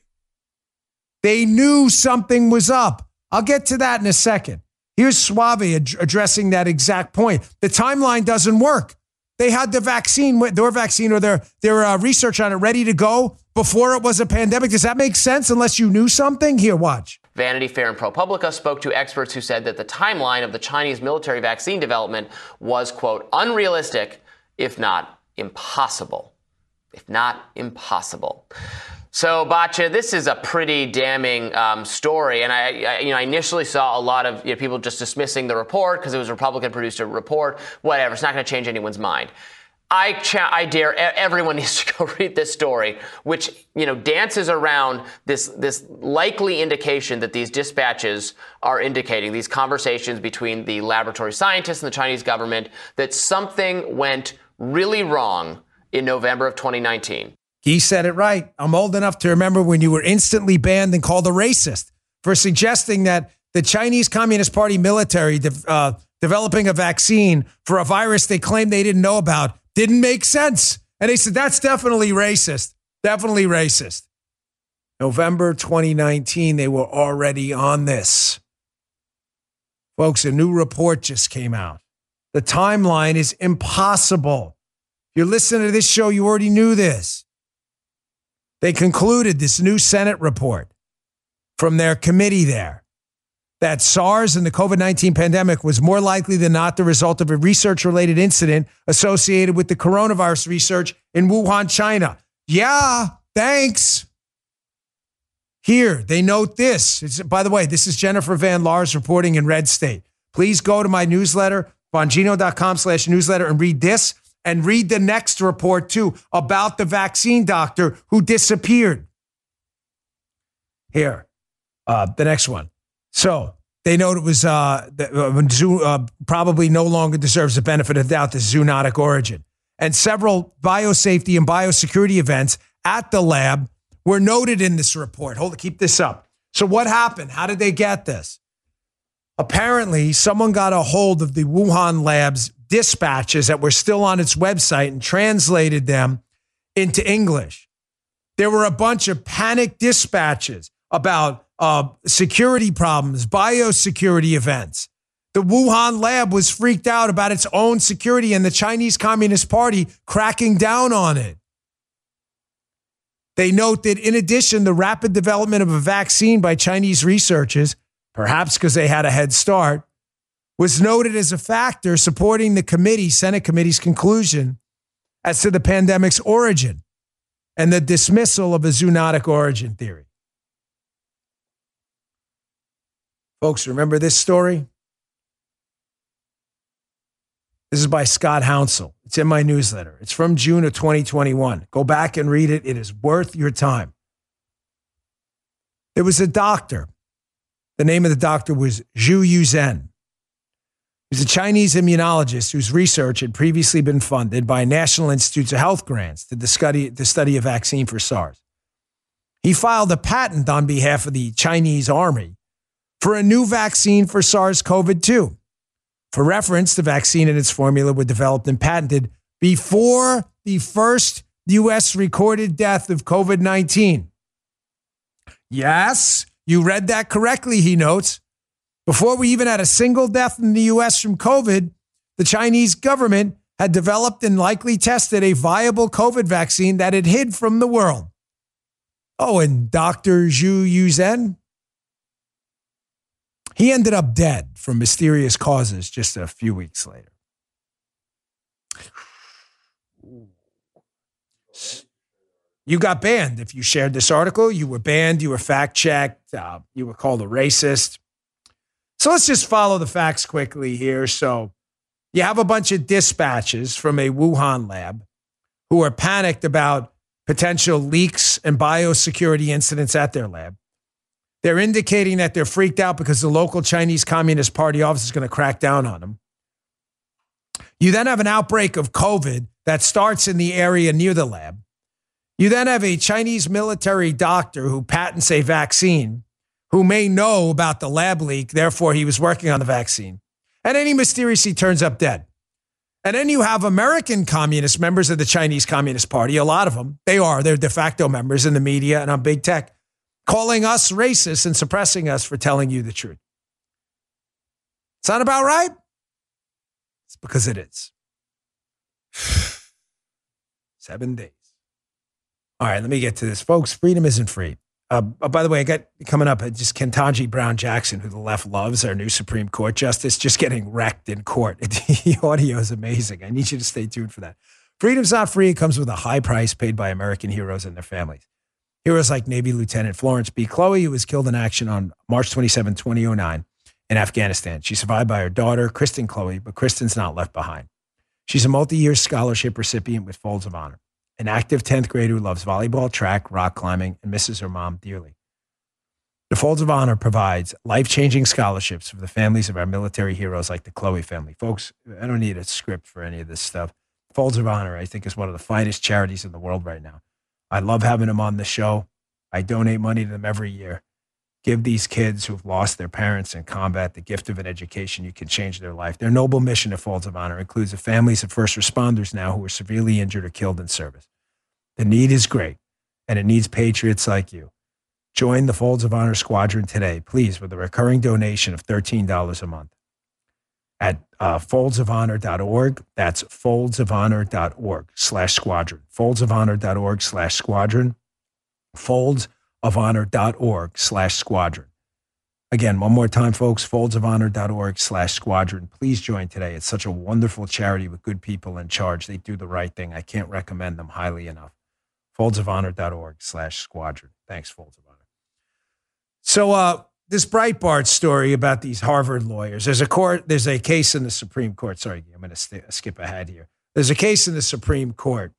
They knew something was up. I'll get to that in a second. Here's Suave ad- addressing that exact point. The timeline doesn't work. They had the vaccine, their vaccine or their, their uh, research on it ready to go before it was a pandemic. Does that make sense unless you knew something? Here, watch. Vanity Fair and ProPublica spoke to experts who said that the timeline of the Chinese military vaccine development was, quote, unrealistic, if not impossible. If not impossible. So, Batya, this is a pretty damning um, story, and I, I, you know, I initially saw a lot of you know, people just dismissing the report because it was a Republican-produced report. Whatever, it's not going to change anyone's mind. I, cha- I dare everyone needs to go read this story, which you know dances around this this likely indication that these dispatches are indicating, these conversations between the laboratory scientists and the Chinese government, that something went really wrong in November of twenty nineteen. He said it right. I'm old enough to remember when you were instantly banned and called a racist for suggesting that the Chinese Communist Party military de- uh, developing a vaccine for a virus they claimed they didn't know about didn't make sense. And they said, that's definitely racist. Definitely racist. November twenty nineteen, they were already on this. Folks, a new report just came out. The timeline is impossible. If you're listening to this show, you already knew this. They concluded this new Senate report from their committee there that SARS and the COVID nineteen pandemic was more likely than not the result of a research-related incident associated with the coronavirus research in Wuhan, China. Yeah, thanks. Here, they note this. It's, by the way, this is Jennifer Van Lars reporting in Red State. Please go to my newsletter, bongino.com slash newsletter, and read this. And read the next report, too, about the vaccine doctor who disappeared. Here, uh, the next one. So they know it was uh, the, uh, probably no longer deserves the benefit of the doubt, the zoonotic origin. And several biosafety and biosecurity events at the lab were noted in this report. Hold it, keep this up. So what happened? How did they get this? Apparently, someone got a hold of the Wuhan lab's dispatches that were still on its website and translated them into English. There were a bunch of panic dispatches about uh, security problems, biosecurity events. The Wuhan lab was freaked out about its own security and the Chinese Communist Party cracking down on it. They note that in addition, the rapid development of a vaccine by Chinese researchers, perhaps because they had a head start, was noted as a factor supporting the committee, Senate committee's conclusion as to the pandemic's origin and the dismissal of a zoonotic origin theory. Folks, remember this story? This is by Scott Hounsel. It's in my newsletter. It's from June of twenty twenty-one. Go back and read it. It is worth your time. There was a doctor. The name of the doctor was Zhu Yuzhen. He was a Chinese immunologist whose research had previously been funded by National Institutes of Health grants to the study, to study a vaccine for SARS. He filed a patent on behalf of the Chinese army for a new vaccine for SARS-C o V two. For reference, the vaccine and its formula were developed and patented before the first U S recorded death of COVID nineteen. Yes, you read that correctly, he notes. Before we even had a single death in the U S from COVID, the Chinese government had developed and likely tested a viable COVID vaccine that it hid from the world. Oh, and Doctor Zhu Yuzhen? He ended up dead from mysterious causes just a few weeks later. You got banned. If you shared this article, you were banned, you were fact-checked, uh, you were called a racist. So let's just follow the facts quickly here. So you have a bunch of dispatches from a Wuhan lab who are panicked about potential leaks and biosecurity incidents at their lab. They're indicating that they're freaked out because the local Chinese Communist Party office is going to crack down on them. You then have an outbreak of COVID that starts in the area near the lab. You then have a Chinese military doctor who patents a vaccine who may know about the lab leak, therefore he was working on the vaccine. And then he mysteriously turns up dead. And then you have American communist members of the Chinese Communist Party, a lot of them, they are, they're de facto members in the media and on big tech, calling us racist and suppressing us for telling you the truth. Sound about right? It's because it is. Seven days. All right, let me get to this. Folks, freedom isn't free. Uh, oh, by the way, I got coming up, just Ketanji Brown Jackson, who the left loves, our new Supreme Court justice, just getting wrecked in court. The audio is amazing. I need you to stay tuned for that. Freedom's not free. It comes with a high price paid by American heroes and their families. Heroes like Navy Lieutenant Florence B. Chloe, who was killed in action on March twenty-seventh, twenty oh nine in Afghanistan. She's survived by her daughter, Kristen Chloe, but Kristen's not left behind. She's a multi-year scholarship recipient with Folds of Honor. An active tenth grader who loves volleyball, track, rock climbing, and misses her mom dearly. The Folds of Honor provides life-changing scholarships for the families of our military heroes like the Chloe family. Folks, I don't need a script for any of this stuff. Folds of Honor, I think, is one of the finest charities in the world right now. I love having them on the show. I donate money to them every year. Give these kids who've lost their parents in combat the gift of an education. You can change their life. Their noble mission at Folds of Honor includes the families of first responders now who are severely injured or killed in service. The need is great, and it needs patriots like you. Join the Folds of Honor Squadron today, please, with a recurring donation of thirteen dollars a month at uh, folds of honor dot org. That's folds of honor dot org slash squadron. folds of honor dot org slash squadron. folds of honor dot org slash squadron. Again, one more time, folks, folds of honor dot org slash squadron. Please join today. It's such a wonderful charity with good people in charge. They do the right thing. I can't recommend them highly enough. folds of honor dot org slash squadron. Thanks, Folds of Honor. So uh, this Breitbart story about these Harvard lawyers, there's a court, there's a case in the Supreme Court. Sorry, I'm going to st- skip ahead here. There's a case in the Supreme Court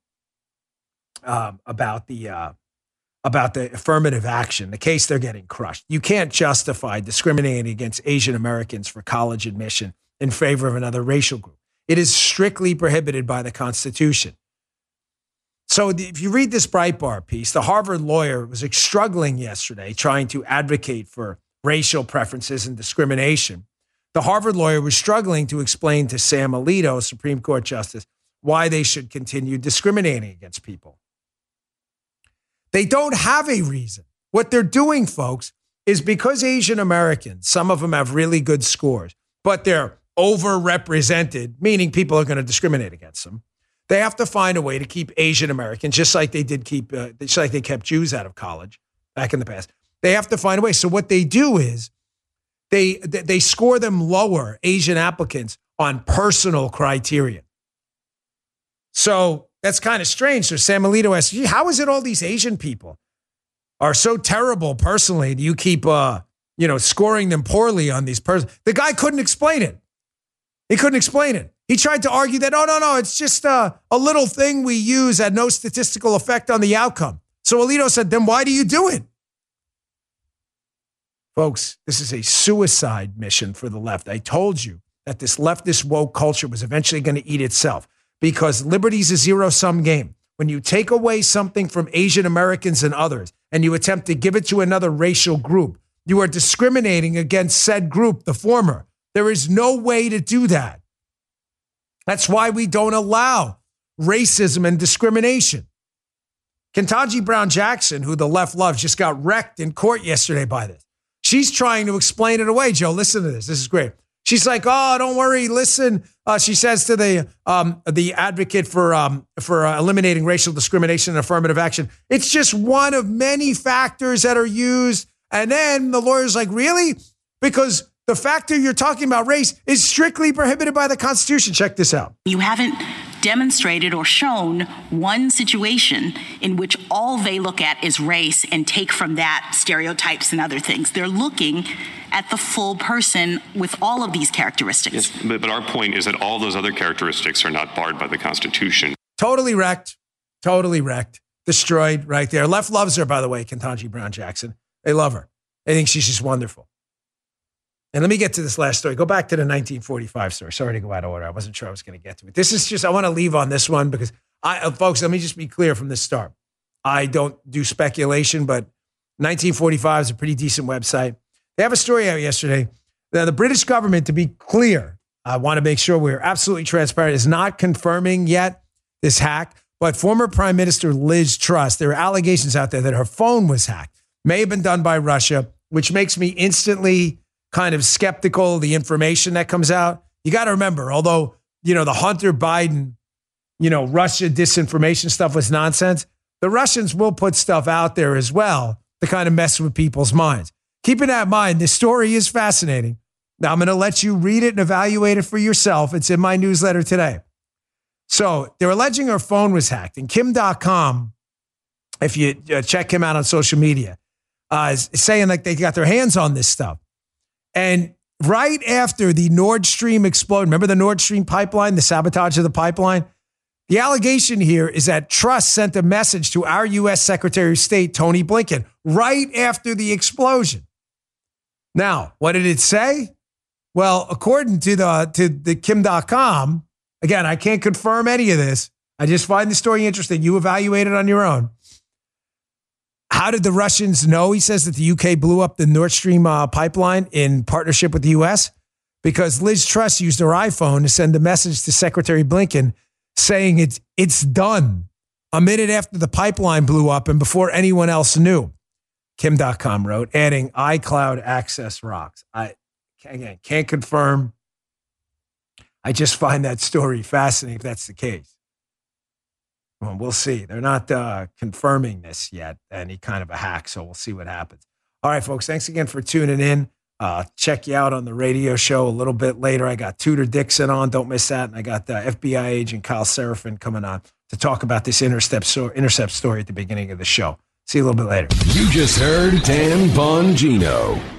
um, about the uh, about the affirmative action, the case they're getting crushed. You can't justify discriminating against Asian Americans for college admission in favor of another racial group. It is strictly prohibited by the Constitution. So if you read this Breitbart piece, the Harvard lawyer was struggling yesterday trying to advocate for racial preferences and discrimination. The Harvard lawyer was struggling to explain to Sam Alito, Supreme Court Justice, why they should continue discriminating against people. They don't have a reason. What they're doing, folks, is because Asian Americans, some of them have really good scores, but they're overrepresented, meaning people are going to discriminate against them. They have to find a way to keep Asian Americans, just like they did keep, uh, just like they kept Jews out of college back in the past. They have to find a way. So what they do is they they score them lower, Asian applicants, on personal criteria. So that's kind of strange. So Sam Alito asks, gee, how is it all these Asian people are so terrible personally? Do you keep, uh, you know, scoring them poorly on these person? The guy couldn't explain it. He couldn't explain it. He tried to argue that, oh, no, no, it's just uh, a little thing we use had no statistical effect on the outcome. So Alito said, then why do you do it? Folks, this is a suicide mission for the left. I told you that this leftist woke culture was eventually going to eat itself because liberty's a zero-sum game. When you take away something from Asian Americans and others and you attempt to give it to another racial group, you are discriminating against said group, the former. There is no way to do that. That's why we don't allow racism and discrimination. Ketanji Brown Jackson, who the left loves, just got wrecked in court yesterday by this. She's trying to explain it away. Joe, listen to this. This is great. She's like, oh, don't worry. Listen, uh, she says to the um, the advocate for um, for uh, eliminating racial discrimination and affirmative action, it's just one of many factors that are used. And then the lawyer's like, really? Because the factor you're talking about, race, is strictly prohibited by the Constitution. Check this out. You haven't demonstrated or shown one situation in which all they look at is race and take from that stereotypes and other things. They're looking at the full person with all of these characteristics. Yes, but, but our point is that all those other characteristics are not barred by the Constitution. Totally wrecked. Totally wrecked. Destroyed right there. Left loves her, by the way, Ketanji Brown Jackson. They love her. They think she's just wonderful. And let me get to this last story. Go back to the nineteen forty-five story. Sorry to go out of order. I wasn't sure I was going to get to it. This is just, I want to leave on this one because I, uh, folks, let me just be clear from the start. I don't do speculation, but nineteen forty-five is a pretty decent website. They have a story out yesterday. Now, the British government, to be clear, I want to make sure we're absolutely transparent, is not confirming yet this hack, but former Prime Minister Liz Truss, there are allegations out there that her phone was hacked, may have been done by Russia, which makes me instantly kind of skeptical of the information that comes out. You got to remember, although, you know, the Hunter Biden, you know, Russia disinformation stuff was nonsense, the Russians will put stuff out there as well to kind of mess with people's minds. Keeping that in mind, this story is fascinating. Now, I'm going to let you read it and evaluate it for yourself. It's in my newsletter today. So they're alleging her phone was hacked. And Kim dot com, if you uh, check him out on social media, uh, is saying like they got their hands on this stuff. And right after the Nord Stream exploded, remember the Nord Stream pipeline, the sabotage of the pipeline? The allegation here is that Truss sent a message to our U S Secretary of State, Tony Blinken, right after the explosion. Now, what did it say? Well, according to the to the Kim dot com, again, I can't confirm any of this. I just find the story interesting. You evaluate it on your own. How did the Russians know? He says that the U K blew up the Nord Stream uh, pipeline in partnership with the U S because Liz Truss used her iPhone to send a message to Secretary Blinken saying it's it's done a minute after the pipeline blew up and before anyone else knew. Kim dot com wrote, adding iCloud access rocks. I again can't confirm. I just find that story fascinating if that's the case. Well, we'll see. They're not uh, confirming this yet, any kind of a hack, so we'll see what happens. All right, folks, thanks again for tuning in. Uh, check you out on the radio show a little bit later. I got Tudor Dixon on. Don't miss that. And I got the F B I agent Kyle Seraphin coming on to talk about this intercept, so, intercept story at the beginning of the show. See you a little bit later. You just heard Dan Bongino.